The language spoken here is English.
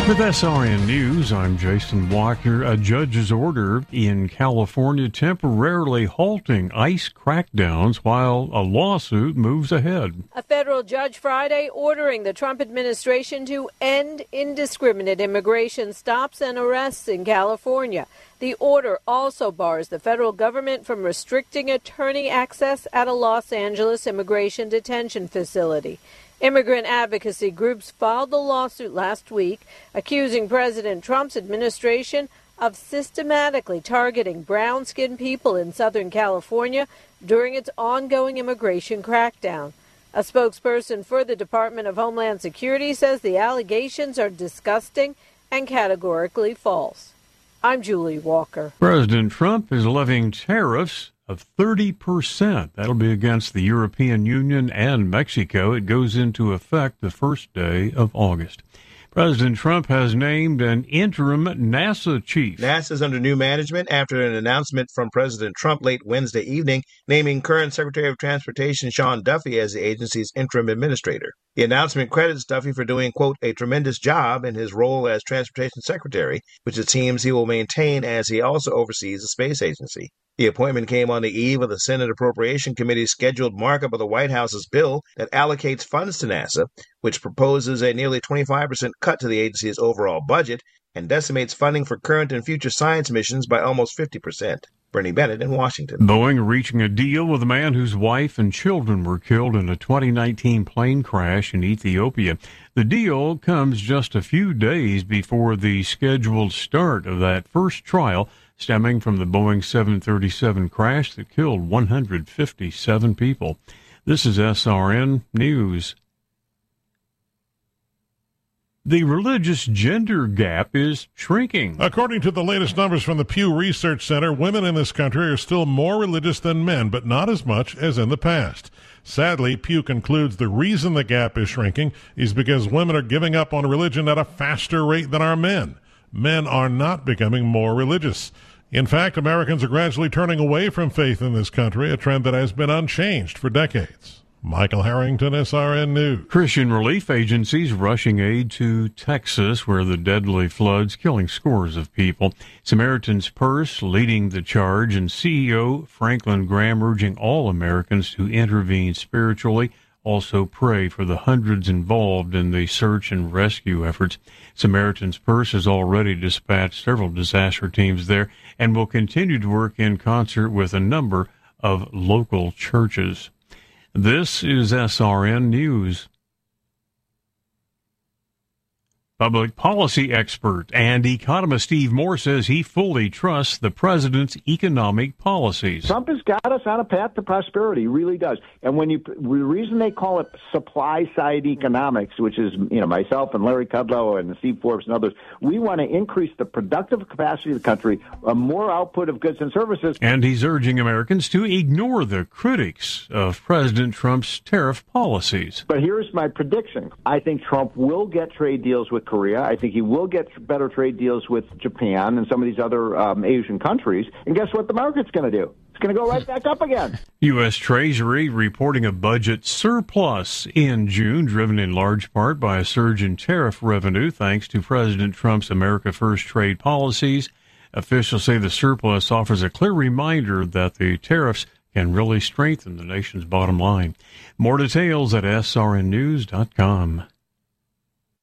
With SRN News, I'm Jason Walker. A judge's order in California temporarily halting ICE crackdowns while a lawsuit moves ahead. A federal judge Friday ordering the Trump administration to end indiscriminate immigration stops and arrests in California. The order also bars the federal government from restricting attorney access at a Los Angeles immigration detention facility. Immigrant advocacy groups filed the lawsuit last week, accusing President Trump's administration of systematically targeting brown-skinned people in Southern California during its ongoing immigration crackdown. A spokesperson for the Department of Homeland Security says the allegations are disgusting and categorically false. I'm Julie Walker. President Trump is levying tariffs of 30%. That'll be against the European Union and Mexico. It goes into effect the first day of August. President Trump has named an interim NASA chief. NASA's under new management after an announcement from President Trump late Wednesday evening naming current Secretary of Transportation Sean Duffy as the agency's interim administrator. The announcement credits Duffy for doing, quote, a tremendous job in his role as Transportation Secretary, which it seems he will maintain as he also oversees the space agency. The appointment came on the eve of the Senate Appropriation Committee's scheduled markup of the White House's bill that allocates funds to NASA, which proposes a nearly 25% cut to the agency's overall budget and decimates funding for current and future science missions by almost 50%. Bernie Bennett in Washington. Boeing reaching a deal with a man whose wife and children were killed in a 2019 plane crash in Ethiopia. The deal comes just a few days before the scheduled start of that first trial stemming from the Boeing 737 crash that killed 157 people. This is SRN News. The religious gender gap is shrinking. According to the latest numbers from the Pew Research Center, women in this country are still more religious than men, but not as much as in the past. Sadly, Pew concludes the reason the gap is shrinking is because women are giving up on religion at a faster rate than our men. Men are not becoming more religious. In fact, Americans are gradually turning away from faith in this country, a trend that has been unchanged for decades. Michael Harrington, SRN News. Christian relief agencies rushing aid to Texas, where the deadly floods killing scores of people. Samaritan's Purse leading the charge, and CEO Franklin Graham urging all Americans to intervene spiritually. Also pray for the hundreds involved in the search and rescue efforts. Samaritan's Purse has already dispatched several disaster teams there and will continue to work in concert with a number of local churches. This is SRN News. Public policy expert and economist Steve Moore says he fully trusts the president's economic policies. Trump has got us on a path to prosperity. He really does. And the reason they call it supply-side economics, which is, myself and Larry Kudlow and Steve Forbes and others, we want to increase the productive capacity of the country, more output of goods and services. And he's urging Americans to ignore the critics of President Trump's tariff policies. But here's my prediction. I think Trump will get trade deals with Korea. I think he will get better trade deals with Japan and some of these other Asian countries. And guess what the market's going to do? It's going to go right back up again. U.S. Treasury reporting a budget surplus in June, driven in large part by a surge in tariff revenue thanks to President Trump's America First trade policies. Officials say the surplus offers a clear reminder that the tariffs can really strengthen the nation's bottom line. More details at srnnews.com.